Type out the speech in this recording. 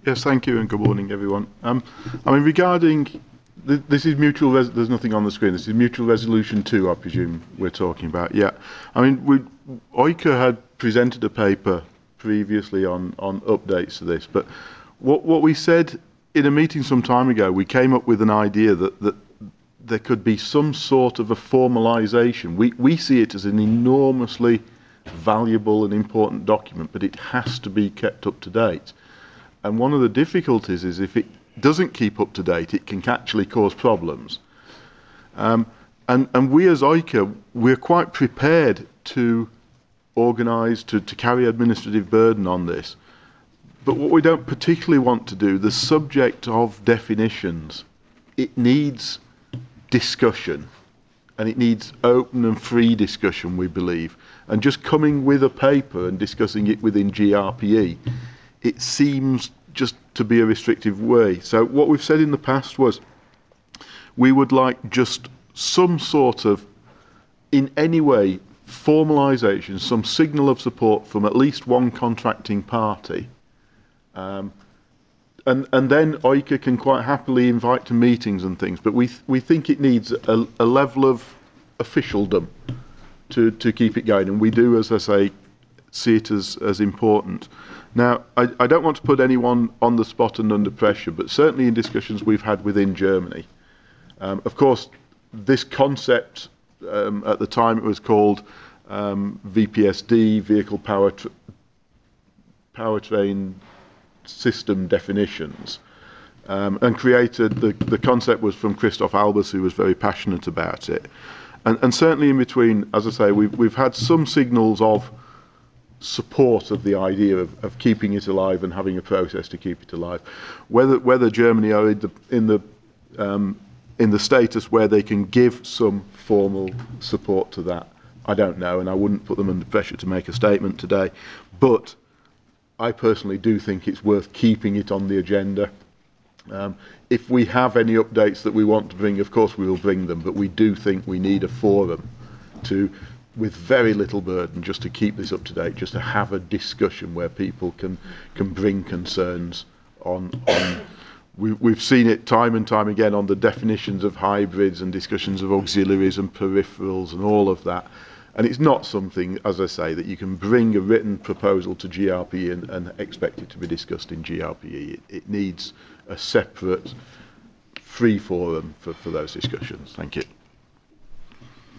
Yes, thank you, and good morning, everyone. I mean, regarding this is mutual. There's nothing on the screen. This is mutual resolution 2, I presume we're talking about. Yeah, I mean, OICA had presented a paper previously on updates to this, but what we said in a meeting some time ago, we came up with an idea that there could be some sort of a formalisation. We see it as an enormously valuable and important document, but it has to be kept up to date. And one of the difficulties is if it doesn't keep up to date, it can actually cause problems. And we as OICA, we're quite prepared to organise, to carry administrative burden on this. But what we don't particularly want to do, the subject of definitions, it needs discussion. And it needs open and free discussion, we believe. And just coming with a paper and discussing it within GRPE, it seems just to be a restrictive way. So what we've said in the past was we would like just some sort of, in any way, formalisation, some signal of support from at least one contracting party. And then OICA can quite happily invite to meetings and things, but we think it needs a level of officialdom to keep it going, and we do, as I say, see it as important. Now, I don't want to put anyone on the spot and under pressure, but certainly in discussions we've had within Germany, of course, this concept, at the time it was called VPSD, Vehicle Powertrain System Definitions, and created, the concept was from Christoph Albers, who was very passionate about it. And certainly in between, as I say, we've had some signals of support of the idea of keeping it alive and having a process to keep it alive. Whether Germany are in the status where they can give some formal support to that, I don't know, and I wouldn't put them under pressure to make a statement today. But I personally do think it's worth keeping it on the agenda. If we have any updates that we want to bring, of course we will bring them, but we do think we need a forum to, with very little burden, just to keep this up to date, just to have a discussion where people can bring concerns on. We've seen it time and time again on the definitions of hybrids and discussions of auxiliaries and peripherals and all of that. And it's not something, as I say, that you can bring a written proposal to GRPE and expect it to be discussed in GRPE. It needs a separate free forum for those discussions. Thank you.